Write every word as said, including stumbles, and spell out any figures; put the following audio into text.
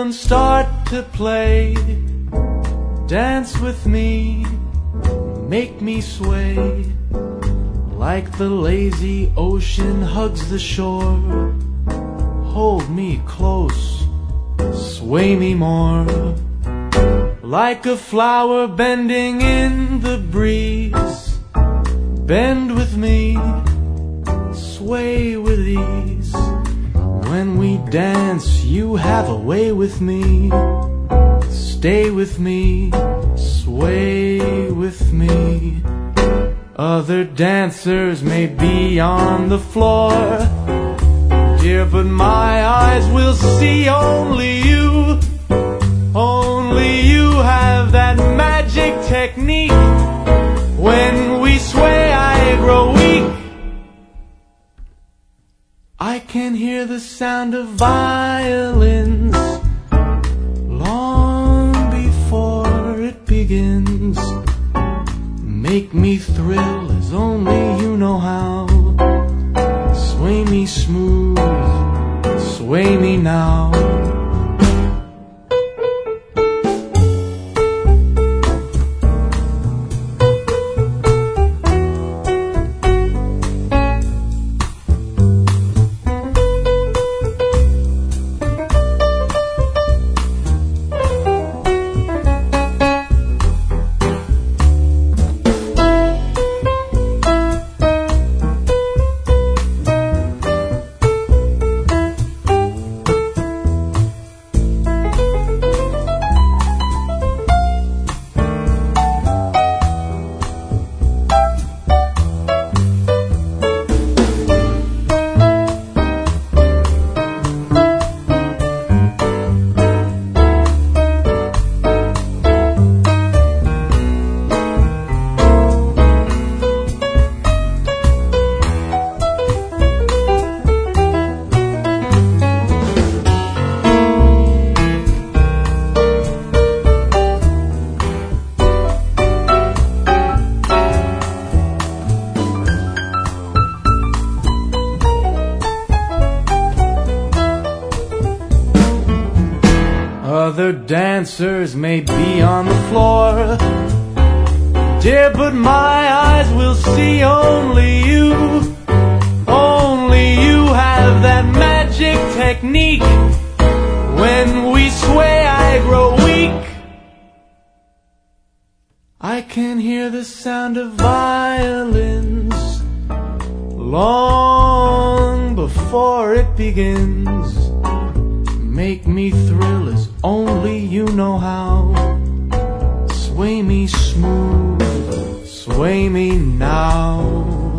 rhythms start to play. Dance with me, make me sway, like the lazy ocean hugs the shore. Hold me close, sway me more, like a flower bending in the breeze. Bend with me, sway with ease. When we dance, you have a way with me. Stay with me, sway with me. Other dancers may be on the floor, dear, but my eyes will see only you. Only you have that magic technique. When we sway, I grow weak. I can hear the sound of violins long before it begins. Make me thrill as only you know how. Sway me smooth, sway me now. Other dancers may be on the floor, dear, but my eyes will see only you. Only you have that magic technique. When we sway, I grow weak. I can hear the sound of violins long before it begins. Make me thrill as only you know how. Sway me smooth, sway me now.